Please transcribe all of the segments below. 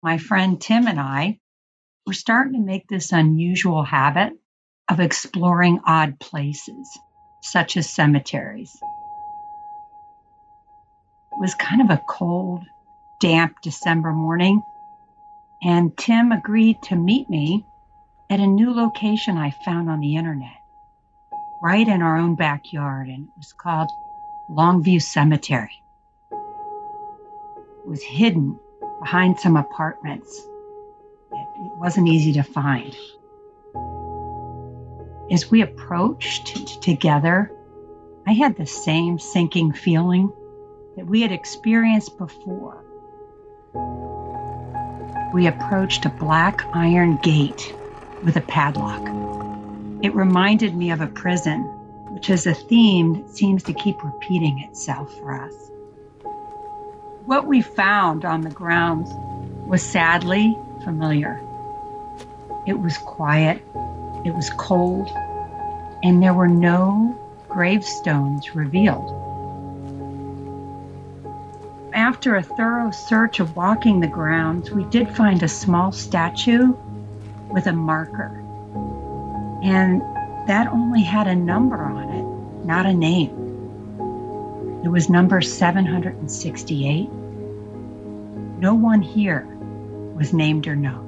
My friend Tim and I were starting to make this unusual habit of exploring odd places, such as cemeteries. It was kind of a cold, damp December morning, and Tim agreed to meet me at a new location I found on the internet, right in our own backyard, and it was called Longview Cemetery. It was hidden behind some apartments. It wasn't easy to find. As we approached together, I had the same sinking feeling that we had experienced before. We approached a black iron gate with a padlock. It reminded me of a prison, which is a theme that seems to keep repeating itself for us. What we found on the grounds was sadly familiar. It was quiet, it was cold, and there were no gravestones revealed. After a thorough search of walking the grounds, we did find a small statue with a marker. And that only had a number on it, not a name. It was number 768. No one here was named or known.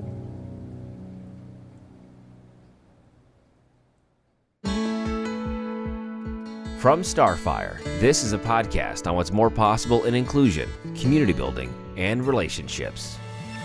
From Starfire, this is a podcast on what's more possible in inclusion, community building, and relationships.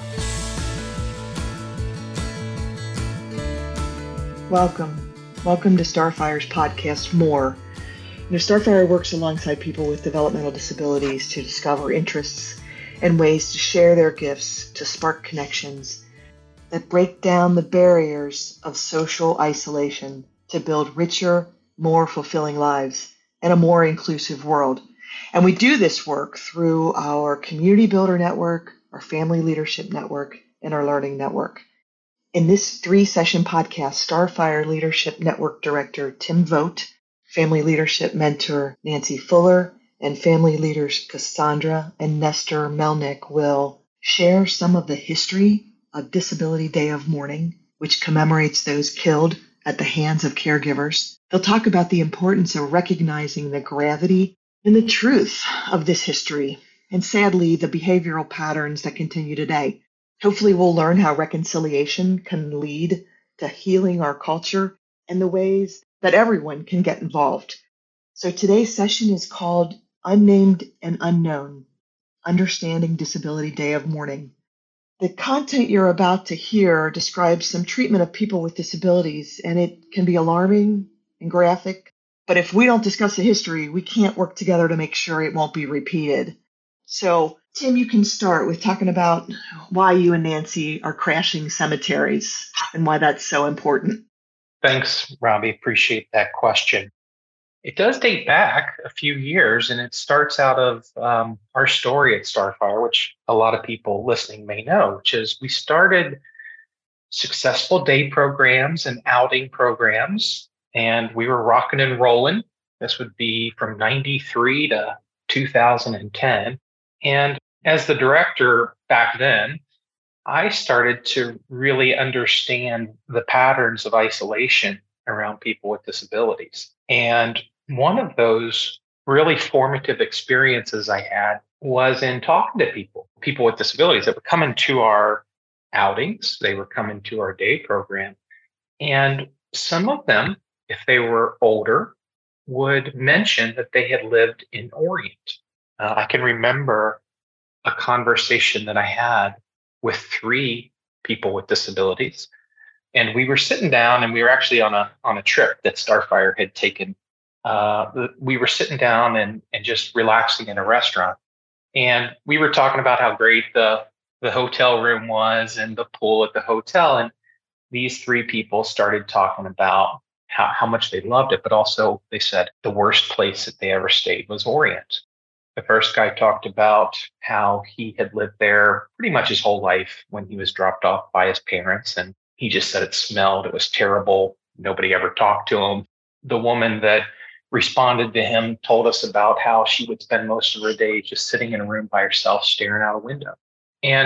Welcome to Starfire's podcast, More. Starfire works alongside people with developmental disabilities to discover interests and ways to share their gifts to spark connections that break down the barriers of social isolation to build richer, more fulfilling lives and a more inclusive world. And we do this work through our Community Builder Network, our Family Leadership Network, and our Learning Network. In this 3-session podcast, Starfire Leadership Network Director Tim Vogt, Family Leadership Mentor Nancy Fuller, and family leaders Cassandra and Nestor Melnick will share some of the history of Disability Day of Mourning, which commemorates those killed at the hands of caregivers. They'll talk about the importance of recognizing the gravity and the truth of this history, and sadly, the behavioral patterns that continue today. Hopefully, we'll learn how reconciliation can lead to healing our culture and the ways that everyone can get involved. So today's session is called Unnamed and Unknown, Understanding Disability Day of Mourning. The content you're about to hear describes some treatment of people with disabilities, and it can be alarming and graphic. But if we don't discuss the history, we can't work together to make sure it won't be repeated. So, Tim, you can start with talking about why you and Nancy are crashing cemeteries and why that's so important. Thanks, Robbie. Appreciate that question. It does date back a few years, and it starts out of our story at Starfire, which a lot of people listening may know, which is we started successful day programs and outing programs, and we were rocking and rolling. This would be from 93 to 2010. And as the director back then, I started to really understand the patterns of isolation around people with disabilities. And one of those really formative experiences I had was in talking to people with disabilities that would come into our outings. They would come into our day program. And some of them, if they were older, would mention that they had lived in Orient. I can remember a conversation that I had with 3 people with disabilities. And we were sitting down, and we were actually on a trip that Starfire had taken. We were sitting down and just relaxing in a restaurant. And we were talking about how great the hotel room was and the pool at the hotel. And these 3 people started talking about how much they loved it, but also they said the worst place that they ever stayed was Orient. The first guy talked about how he had lived there pretty much his whole life when he was dropped off by his parents. And he just said it smelled, it was terrible. Nobody ever talked to him. The woman that responded to him told us about how she would spend most of her day just sitting in a room by herself, staring out a window. And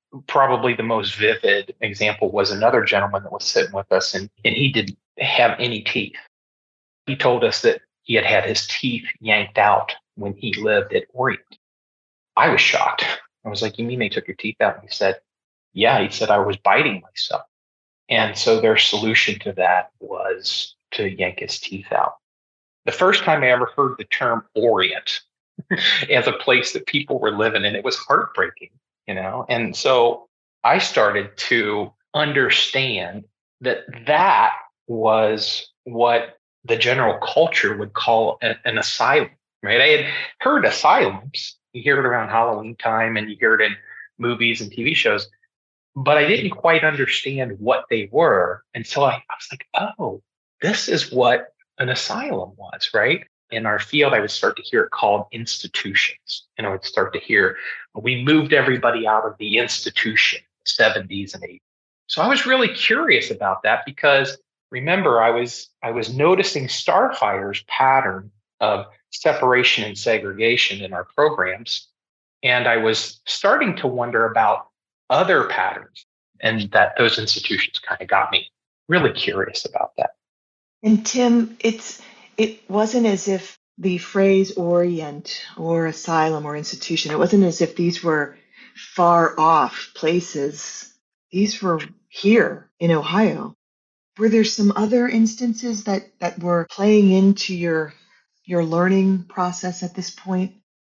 probably the most vivid example was another gentleman that was sitting with us, and he didn't have any teeth. He told us that he had had his teeth yanked out when he lived at Orient. I was shocked. I was like, you mean they took your teeth out? And he said, yeah. He said, I was biting myself. And so their solution to that was to yank his teeth out. The first time I ever heard the term Orient as a place that people were living in, it was heartbreaking, And so I started to understand that that was what the general culture would call an asylum, right? I had heard asylums. You hear it around Halloween time and you hear it in movies and TV shows, but I didn't quite understand what they were until I was like, oh, this is what an asylum was, right? In our field, I would start to hear it called institutions. I would start to hear, we moved everybody out of the institution, 70s and 80s. So I was really curious about that because remember, I was noticing Starfire's pattern of separation and segregation in our programs. And I was starting to wonder about other patterns, and that those institutions kind of got me really curious about that. And Tim, it wasn't as if the phrase Orient or asylum or institution, it wasn't as if these were far off places. These were here in Ohio. Were there some other instances that were playing into your learning process at this point?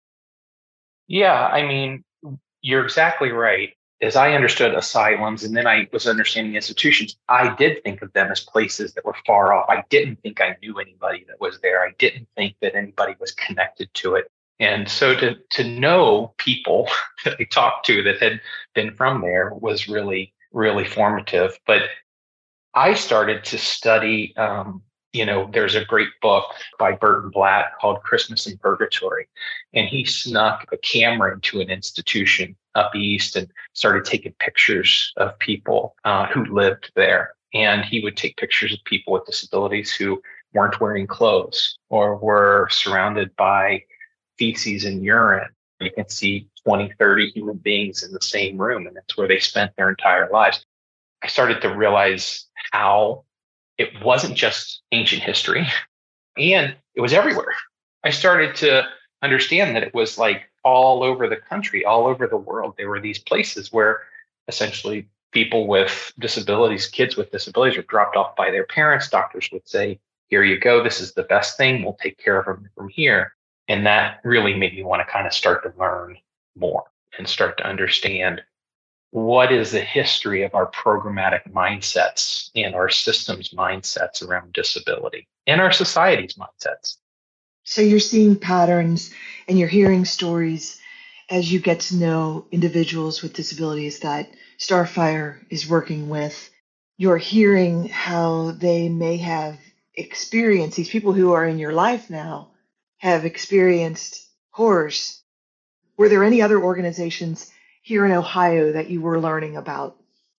Yeah, I mean, you're exactly right. As I understood asylums, and then I was understanding institutions, I did think of them as places that were far off. I didn't think I knew anybody that was there. I didn't think that anybody was connected to it. And so to know people that I talked to that had been from there was really, really formative. But I started to study, there's a great book by Burton Blatt called Christmas in Purgatory. And he snuck a camera into an institution up east and started taking pictures of people who lived there. And he would take pictures of people with disabilities who weren't wearing clothes or were surrounded by feces and urine. You can see 20, 30 human beings in the same room, and that's where they spent their entire lives. I started to realize how it wasn't just ancient history, and it was everywhere. I started to understand that it was like all over the country, all over the world. There were these places where essentially people with disabilities, kids with disabilities, are dropped off by their parents. Doctors would say, here you go. This is the best thing. We'll take care of them from here. And that really made me want to kind of start to learn more and start to understand what is the history of our programmatic mindsets and our systems mindsets around disability and our society's mindsets. So you're seeing patterns and you're hearing stories as you get to know individuals with disabilities that Starfire is working with. You're hearing how they may have experienced, these people who are in your life now have experienced horrors. Were there any other organizations here in Ohio that you were learning about?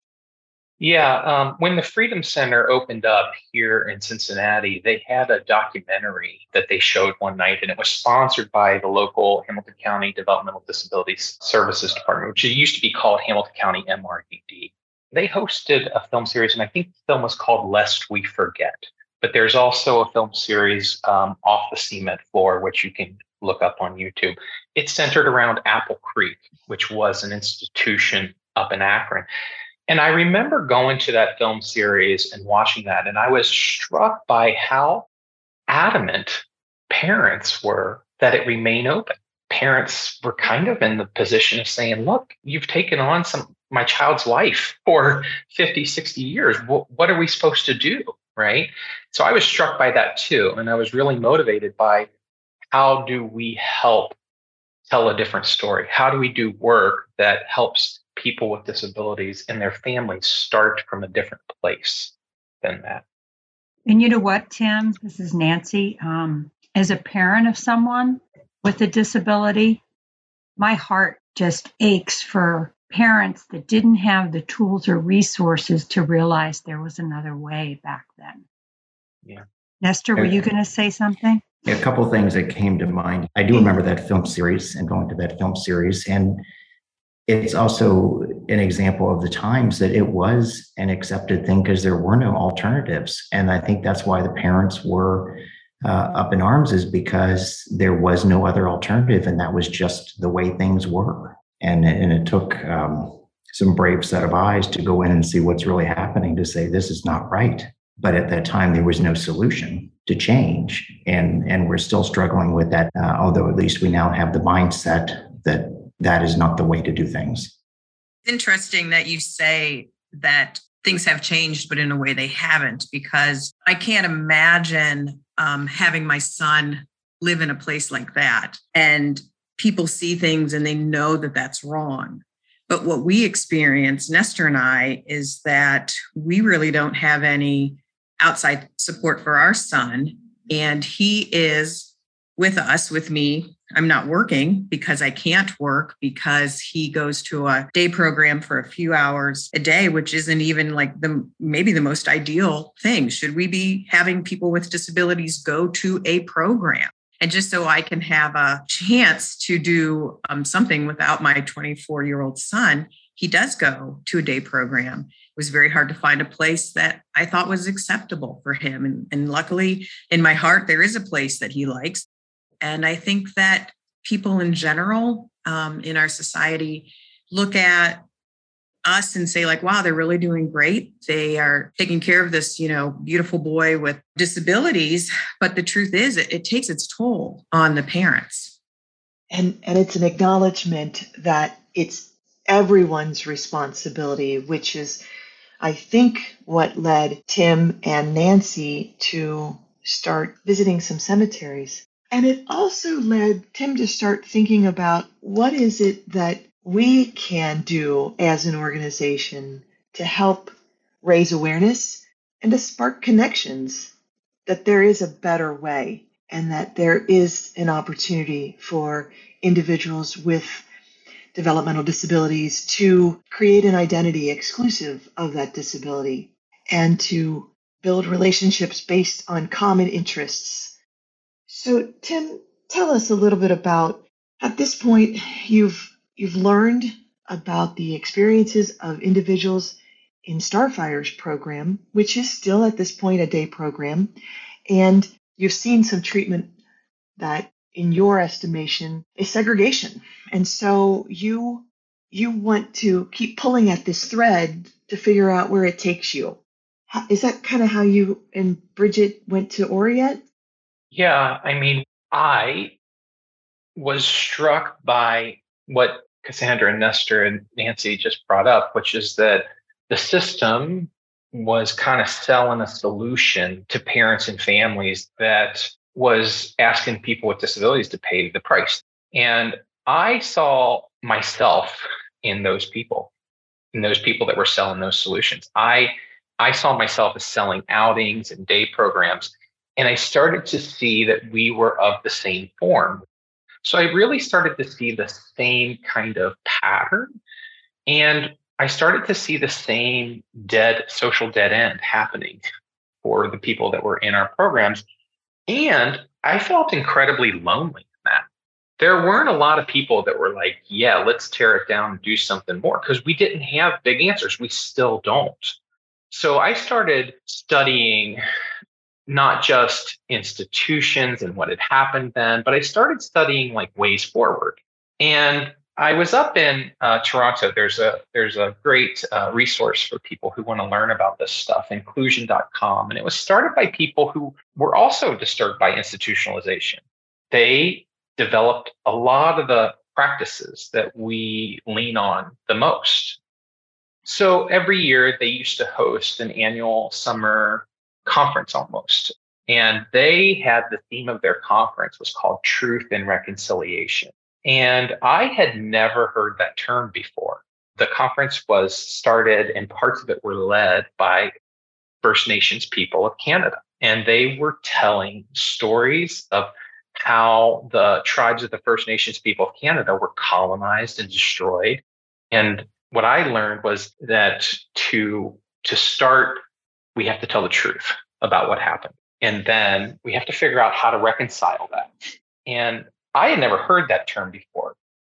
Yeah, when the Freedom Center opened up here in Cincinnati, they had a documentary that they showed one night, and it was sponsored by the local Hamilton County Developmental Disabilities Services Department, which used to be called Hamilton County MRDD. They hosted a film series, and I think the film was called Lest We Forget. But there's also a film series Off the Cement Floor, which you can look up on YouTube. It's centered around Apple Creek, which was an institution up in Akron. And I remember going to that film series and watching that, and I was struck by how adamant parents were that it remain open. Parents were kind of in the position of saying, look, you've taken on my child's life for 50, 60 years. What are we supposed to do, right? So I was struck by that too. And I was really motivated by how do we help tell a different story? How do we do work that helps people with disabilities and their families start from a different place than that? And you know what, Tim? This is Nancy. As a parent of someone with a disability, my heart just aches for parents that didn't have the tools or resources to realize there was another way back then. Yeah. Nestor, were you going to say something? A couple of things that came to mind. I do remember that film series and going to that film series. And it's also an example of the times that it was an accepted thing because there were no alternatives. And I think that's why the parents were up in arms, is because there was no other alternative. And that was just the way things were. And it took some brave set of eyes to go in and see what's really happening, to say, this is not right. But at that time, there was no solution to change. And we're still struggling with that, although at least we now have the mindset that that is not the way to do things. It's interesting that you say that things have changed, but in a way they haven't, because I can't imagine having my son live in a place like that. And people see things and they know that that's wrong. But what we experience, Nestor and I, is that we really don't have any outside support for our son. And he is with us, with me. I'm not working because I can't work, because he goes to a day program for a few hours a day, which isn't even like maybe the most ideal thing. Should we be having people with disabilities go to a program? And just so I can have a chance to do something without my 24-year-old son, he does go to a day program. It was very hard to find a place that I thought was acceptable for him. And luckily, in my heart, there is a place that he likes. And I think that people in general in our society look at us and say, like, wow, they're really doing great. They are taking care of this, beautiful boy with disabilities. But the truth is, it takes its toll on the parents. And it's an acknowledgement that it's everyone's responsibility, which is, I think, what led Tim and Nancy to start visiting some cemeteries. And it also led Tim to start thinking about, what is it that we can do as an organization to help raise awareness and to spark connections, that there is a better way and that there is an opportunity for individuals with developmental disabilities to create an identity exclusive of that disability and to build relationships based on common interests. So, Tim, tell us a little bit about, at this point, you've learned about the experiences of individuals in Starfire's program, which is still at this point a day program, and you've seen some treatment that, in your estimation, is segregation. And so you want to keep pulling at this thread to figure out where it takes you. Is that kind of how you and Bridget went to Oriet? Yeah, I was struck by what Cassandra and Nestor and Nancy just brought up, which is that the system was kind of selling a solution to parents and families that was asking people with disabilities to pay the price. And I saw myself in those people that were selling those solutions. I saw myself as selling outings and day programs. And I started to see that we were of the same form. So I really started to see the same kind of pattern. And I started to see the same social dead end happening for the people that were in our programs. And I felt incredibly lonely in that. There weren't a lot of people that were like, yeah, let's tear it down and do something more, because we didn't have big answers. We still don't. So I started studying not just institutions and what had happened then, but I started studying like ways forward. And I was up in Toronto. There's a great resource for people who want to learn about this stuff, inclusion.com. And it was started by people who were also disturbed by institutionalization. They developed a lot of the practices that we lean on the most. So every year they used to host an annual summer conference almost. And they had, the theme of their conference was called Truth and Reconciliation. And I had never heard that term before. The conference was started and parts of it were led by First Nations people of Canada. And they were telling stories of how the tribes of the First Nations people of Canada were colonized and destroyed. And what I learned was that to start, we have to tell the truth about what happened. And then we have to figure out how to reconcile that. And I had never heard that term before.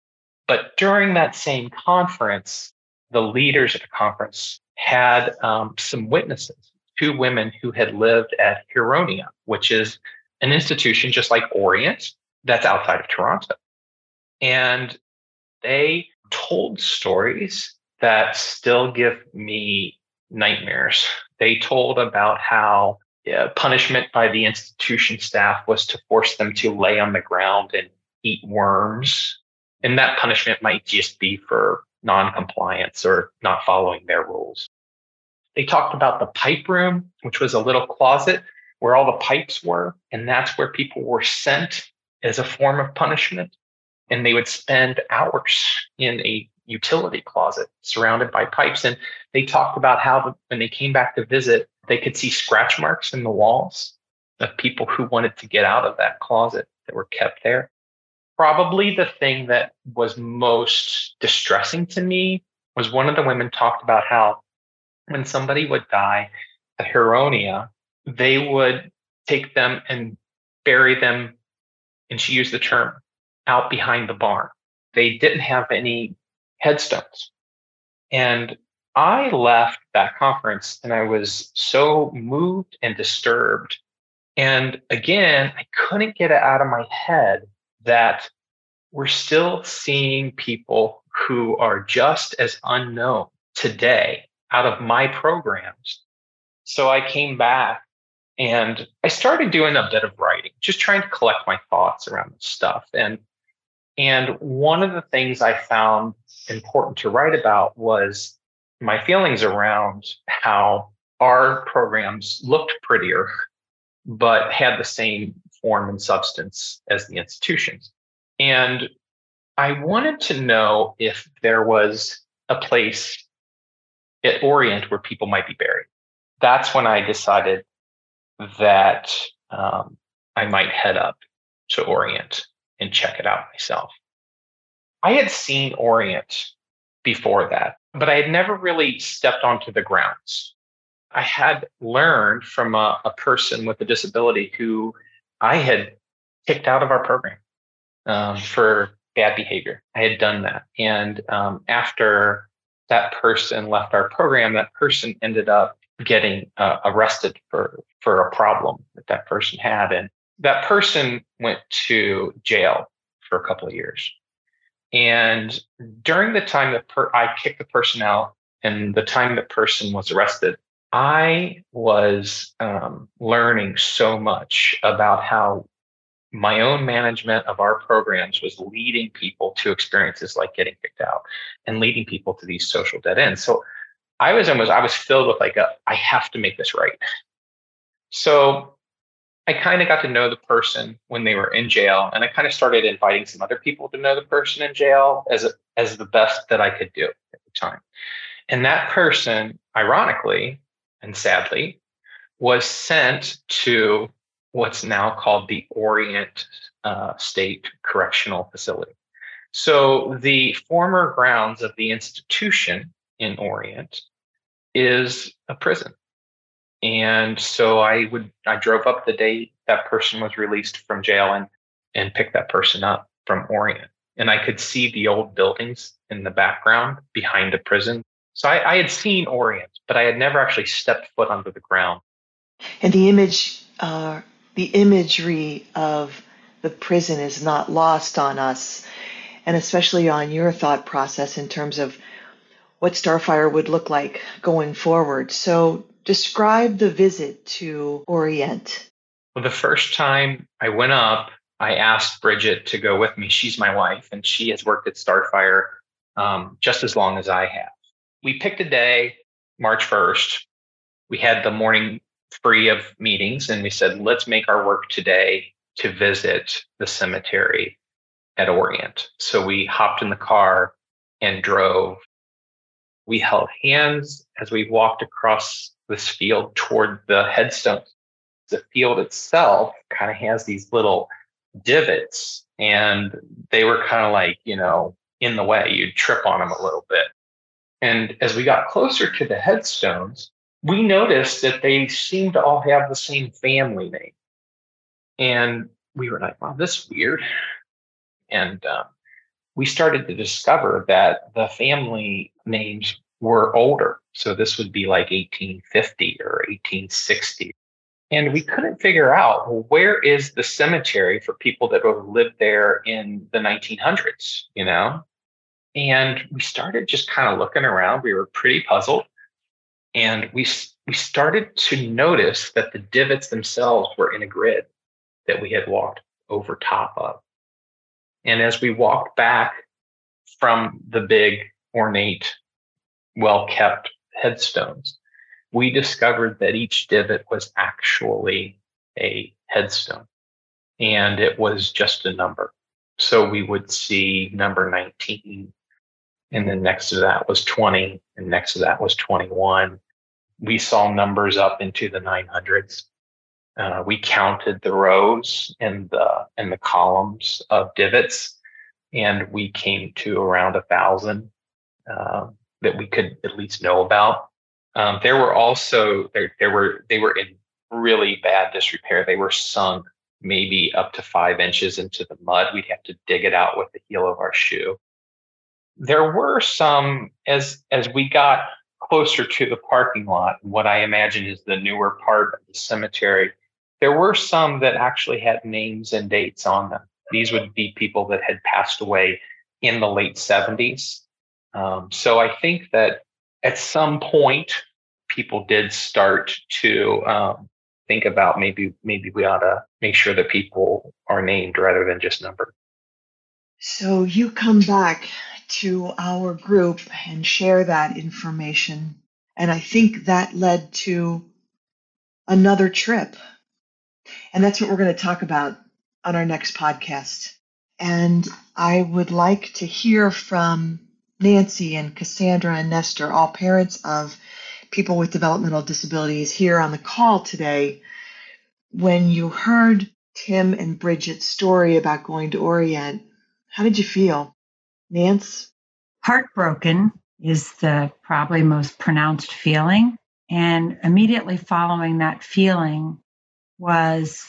But during that same conference, the leaders at the conference had some witnesses, two women who had lived at Huronia, which is an institution just like Orient that's outside of Toronto. And they told stories that still give me nightmares. They told about how punishment by the institution staff was to force them to lay on the ground and eat worms. And that punishment might just be for non-compliance or not following their rules. They talked about the pipe room, which was a little closet where all the pipes were. And that's where people were sent as a form of punishment. And they would spend hours in a utility closet surrounded by pipes. And they talked about how when they came back to visit, they could see scratch marks in the walls of people who wanted to get out of that closet that were kept there. Probably the thing that was most distressing to me was one of the women talked about how when somebody would die at Huronia, they would take them and bury them, and she used the term, out behind the barn. They didn't have any headstones. And I left that conference and I was so moved and disturbed. And again, I couldn't get it out of my head that we're still seeing people who are just as unknown today out of my programs. So I came back and I started doing a bit of writing, just trying to collect my thoughts around this stuff. And one of the things I found important to write about was my feelings around how our programs looked prettier, but had the same form and substance as the institutions. And I wanted to know if there was a place at Orient where people might be buried. That's when I decided that I might head up to Orient and check it out myself. I had seen Orient before that, but I had never really stepped onto the grounds. I had learned from a person with a disability who I had kicked out of our program for bad behavior. I had done that. And after that person left our program, that person ended up getting arrested for a problem that person had. And that person went to jail for a couple of years. And during the time that I kicked the person out and the time the person was arrested, I was learning so much about how my own management of our programs was leading people to experiences like getting kicked out and leading people to these social dead ends. So I was filled with I have to make this right. So I kind of got to know the person when they were in jail, and I kind of started inviting some other people to know the person in jail as the best that I could do at the time. And that person, ironically and sadly, was sent to what's now called the Orient State Correctional Facility. So the former grounds of the institution in Orient is a prison. And so I drove up the day that person was released from jail and picked that person up from Orient. And I could see the old buildings in the background behind the prison. So I had seen Orient, but I had never actually stepped foot under the ground. And the imagery of the prison is not lost on us, and especially on your thought process in terms of what Starfire would look like going forward. So describe the visit to Orient. Well, the first time I went up, I asked Bridget to go with me. She's my wife, and she has worked at Starfire just as long as I have. We picked a day, March 1st. We had the morning free of meetings, and we said, let's make our work today to visit the cemetery at Orient. So we hopped in the car and drove. We held hands as we walked across this field toward the headstones. The field itself kind of has these little divots, and they were kind of in the way. You'd trip on them a little bit. And as we got closer to the headstones, we noticed that they seemed to all have the same family name. And we were like, wow, this is weird. And we started to discover that the family names were older. So this would be like 1850 or 1860. And we couldn't figure out, well, where is the cemetery for people that would have lived there in the 1900s, you know? And we started just kind of looking around. We were pretty puzzled. And we started to notice that the divots themselves were in a grid that we had walked over top of. And as we walked back from the big, ornate, well-kept headstones, we discovered that each divot was actually a headstone, and it was just a number. So we would see number 19, and then next to that was 20, and next to that was 21. We saw numbers up into the 900s. We counted the rows and the columns of divots, and we came to around 1,000 that we could at least know about. There were also they were in really bad disrepair. They were sunk maybe up to 5 inches into the mud. We'd have to dig it out with the heel of our shoe. There were some, as we got closer to the parking lot, what I imagine is the newer part of the cemetery, there were some that actually had names and dates on them. These would be people that had passed away in the late 70s. So I think that at some point, people did start to think about maybe we ought to make sure that people are named rather than just numbered. So you come back to our group and share that information. And I think that led to another trip. And that's what we're going to talk about on our next podcast. And I would like to hear from Nancy and Cassandra and Nestor, all parents of people with developmental disabilities, here on the call today. When you heard Tim and Bridget's story about going to Orient, how did you feel? Nance? Heartbroken is the probably most pronounced feeling. And immediately following that feeling was,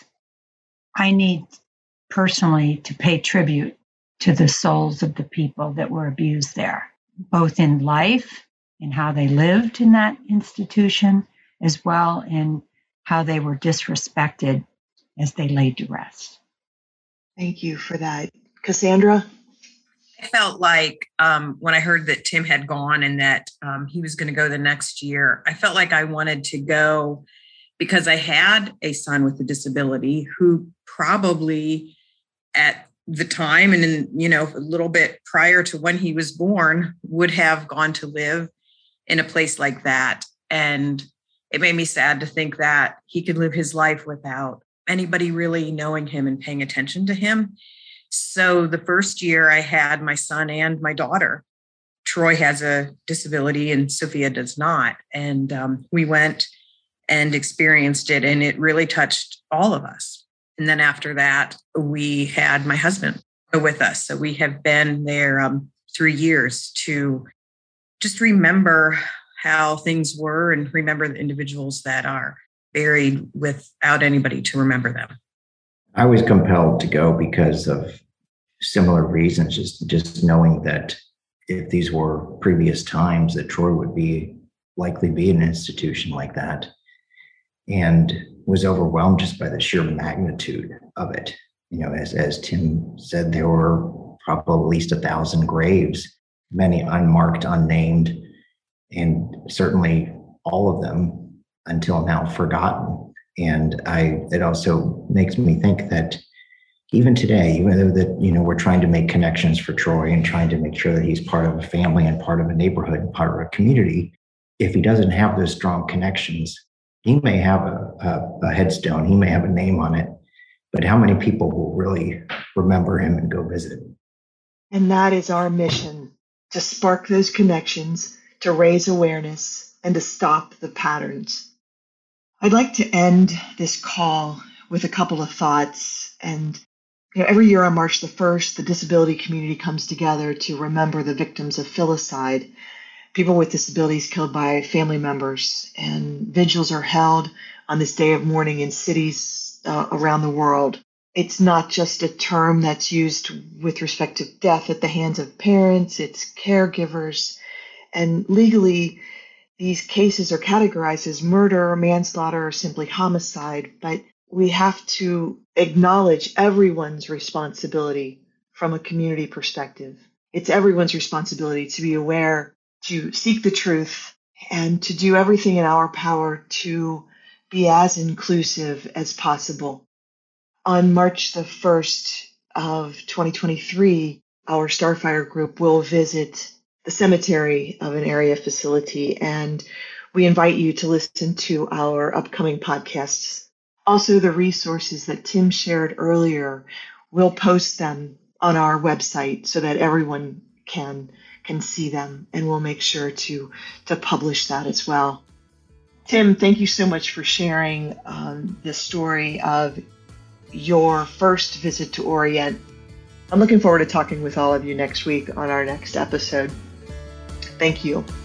I need personally to pay tribute to the souls of the people that were abused there, both in life, in how they lived in that institution, as well in how they were disrespected as they laid to rest. Thank you for that. Cassandra? I felt like when I heard that Tim had gone and that he was going to go the next year, I felt like I wanted to go because I had a son with a disability who probably at the time and in, a little bit prior to when he was born would have gone to live in a place like that. And it made me sad to think that he could live his life without anybody really knowing him and paying attention to him. So the first year I had my son and my daughter. Troy has a disability and Sophia does not. And we went and experienced it, and it really touched all of us. And then after that, we had my husband with us. So we have been there 3 years to just remember how things were and remember the individuals that are buried without anybody to remember them. I was compelled to go because of similar reasons, just knowing that if these were previous times, that Troy would likely be in an institution like that, and was overwhelmed just by the sheer magnitude of it. As Tim said, there were probably at least 1,000 graves, many unmarked, unnamed, and certainly all of them until now forgotten. And it also makes me think that even today, even though that, we're trying to make connections for Troy and trying to make sure that he's part of a family and part of a neighborhood and part of a community, if he doesn't have those strong connections, he may have a headstone, he may have a name on it, but how many people will really remember him and go visit? And that is our mission, to spark those connections, to raise awareness, and to stop the patterns. I'd like to end this call with a couple of thoughts. And every year on March the 1st, the disability community comes together to remember the victims of filicide, people with disabilities killed by family members. And vigils are held on this day of mourning in cities around the world. It's not just a term that's used with respect to death at the hands of parents, it's caregivers. And legally, these cases are categorized as murder, manslaughter, or simply homicide. But we have to acknowledge everyone's responsibility from a community perspective. It's everyone's responsibility to be aware, to seek the truth, and to do everything in our power to be as inclusive as possible. On March the 1st of 2023, our Starfire group will visit the cemetery of an area facility, and we invite you to listen to our upcoming podcasts. Also, the resources that Tim shared earlier, we'll post them on our website so that everyone can see them, and we'll make sure to publish that as well. Tim, thank you so much for sharing the story of your first visit to Orient. I'm looking forward to talking with all of you next week on our next episode. Thank you.